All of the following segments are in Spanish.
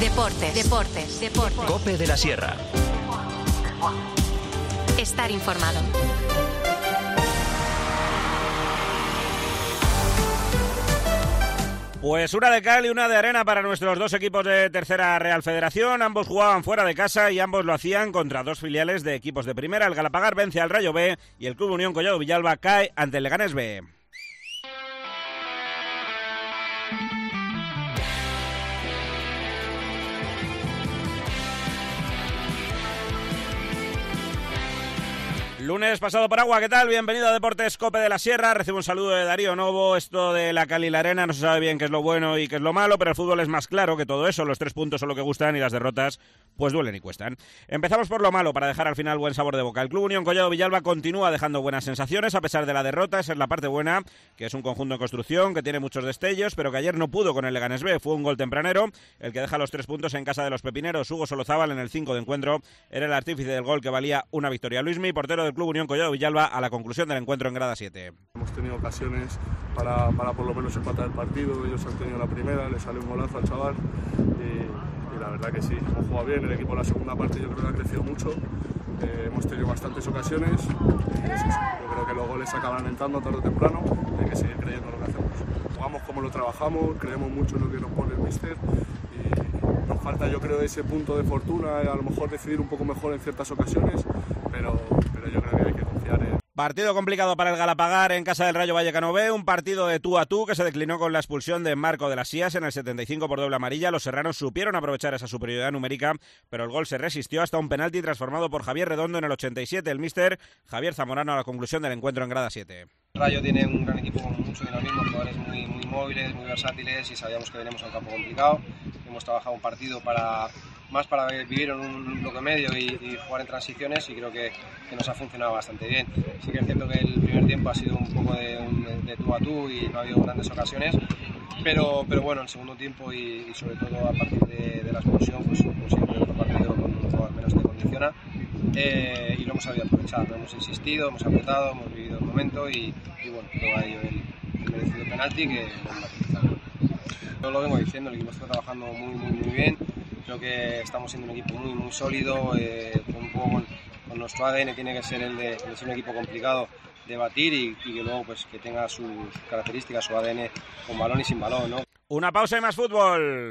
Deportes. COPE de la Sierra. Estar informado. Pues una de cal y una de arena para nuestros dos equipos de Tercera Real Federación. Ambos jugaban fuera de casa y ambos lo hacían contra dos filiales de equipos de primera. El Galapagar vence al Rayo B y el Club Unión Collado Villalba cae ante el Leganés B. Lunes pasado por agua, ¿qué tal? Bienvenido a Deportes COPE de la Sierra. Recibo un saludo de Darío Novo. Esto de la cal y la arena no se sabe bien qué es lo bueno y qué es lo malo, pero el fútbol es más claro que todo eso. Los 3 puntos son lo que gustan y las derrotas pues duelen y cuestan. Empezamos por lo malo para dejar al final buen sabor de boca. El Club Unión Collado Villalba continúa dejando buenas sensaciones a pesar de la derrota. Esa es la parte buena, que es un conjunto en construcción, que tiene muchos destellos, pero que ayer no pudo con el Leganés B. Fue un gol tempranero el que deja los 3 puntos en casa de los pepineros. Hugo Solozábal en el 5 de encuentro era el artífice del gol que valía una victoria. Luismi, portero del Club Unión Collado Villalba, a la conclusión del encuentro en grada 7. Hemos tenido ocasiones para por lo menos empatar el partido. Ellos han tenido la primera, le sale un golazo al chaval y la verdad que sí, hemos jugado bien. El equipo en la segunda parte yo creo que ha crecido mucho. Hemos tenido bastantes ocasiones. Yo creo que los goles acaban entrando tarde o temprano. Hay que seguir creyendo en lo que hacemos. Jugamos como lo trabajamos, creemos mucho en lo que nos pone el míster y nos falta, yo creo, ese punto de fortuna, a lo mejor decidir un poco mejor en ciertas ocasiones, pero yo creo que hay que confiar en... Partido complicado para el Galapagar en casa del Rayo Vallecano B, un partido de tú a tú que se declinó con la expulsión de Marco de las Sías en el 75 por doble amarilla. Los serranos supieron aprovechar esa superioridad numérica, pero el gol se resistió hasta un penalti transformado por Javier Redondo en el 87. El míster Javier Zamorano a la conclusión del encuentro en grada 7. El Rayo tiene un gran equipo con mucho dinamismo, jugadores muy móviles, muy versátiles y sabíamos que veníamos a un campo complicado. Hemos trabajado un partido para vivir en un bloque medio y jugar en transiciones y creo que nos ha funcionado bastante bien. Sí que es cierto que el primer tiempo ha sido un poco de tú a tú y no ha habido grandes ocasiones, pero bueno, el segundo tiempo y sobre todo a partir de la expulsión, pues siempre otro partido con un jugador menos te condiciona y lo hemos sabido aprovechar, ¿no? Hemos insistido, hemos apretado, hemos vivido el momento y bueno, luego ha ido el merecido penalti que yo lo vengo diciendo, el equipo está trabajando muy bien. Creo que estamos siendo un equipo muy sólido, un poco con nuestro ADN tiene que ser el de ser un equipo complicado de batir y que luego pues que tenga sus características, su ADN con balón y sin balón, ¿no? Una pausa y más fútbol.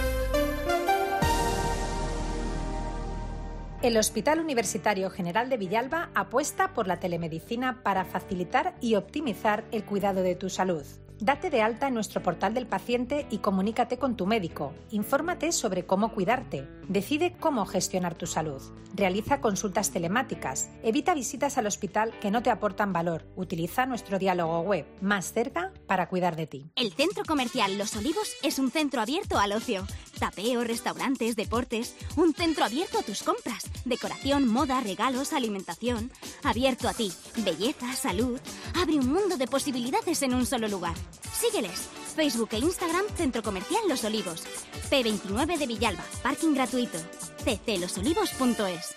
El Hospital Universitario General de Villalba apuesta por la telemedicina para facilitar y optimizar el cuidado de tu salud. Date de alta en nuestro portal del paciente y comunícate con tu médico. Infórmate sobre cómo cuidarte. Decide cómo gestionar tu salud. Realiza consultas telemáticas. Evita visitas al hospital que no te aportan valor. Utiliza nuestro diálogo web, más cerca para cuidar de ti. El Centro Comercial Los Olivos es un centro abierto al ocio. Tapeo, restaurantes, deportes. Un centro abierto a tus compras. Decoración, moda, regalos, alimentación. Abierto a ti. Belleza, salud. Abre un mundo de posibilidades en un solo lugar. Sígueles. Facebook e Instagram Centro Comercial Los Olivos. P29 de Villalba. Parking gratuito. cclosolivos.es.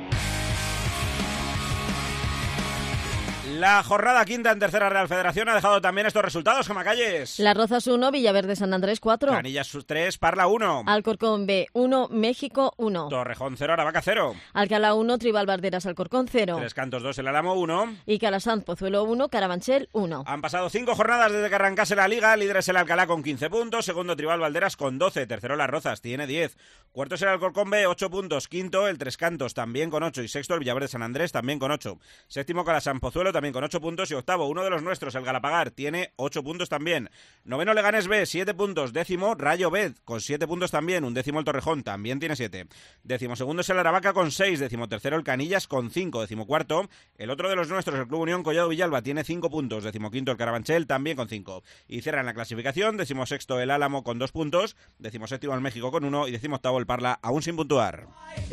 La jornada quinta en Tercera Real Federación ha dejado también estos resultados, Gemma Calles. Las Rozas 1, Villaverde San Andrés 4. Canillas 3, Parla 1. Alcorcón B 1, México 1. Torrejón 0, Aravaca 0. Alcalá 1, Tribal Barderas Alcorcón 0. Tres Cantos 2, El Álamo 1. Y Calasanz Pozuelo 1, Carabanchel 1. Han pasado 5 jornadas desde que arrancase la Liga. Líder es el Alcalá con 15 puntos. Segundo, Tribal Valderas con 12. Tercero, Las Rozas, tiene 10. Cuarto es el Alcorcón B, 8 puntos. Quinto, el Tres Cantos, también con 8. Y sexto, el Villaverde San Andrés, también con 8. Séptimo, Calasanz Pozuelo, también con 8 puntos. Y octavo, uno de los nuestros, el Galapagar, tiene 8 puntos también. Noveno, Leganés B, 7 puntos. Décimo, Rayo B, con 7 puntos también. Undécimo, el Torrejón, también tiene 7. Décimo segundo es el Aravaca con 6. Décimo tercero, el Canillas con 5. Décimo cuarto, el otro de los nuestros, el Club Unión Collado Villalba, tiene 5 puntos. Décimo quinto, el Carabanchel, también con 5. Y cierran la clasificación. Décimo sexto, el Álamo con 2 puntos. Décimo séptimo, el México con 1. Y décimo octavo, el Parla, aún sin puntuar.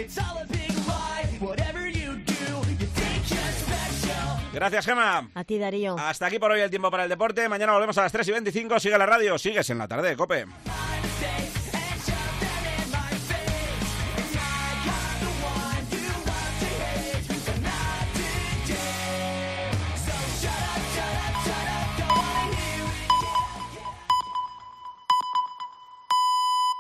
Gracias, Gemma. A ti, Darío. Hasta aquí por hoy el tiempo para el deporte. Mañana volvemos a las 3:25. Sigue la radio. Sigues en la tarde, COPE.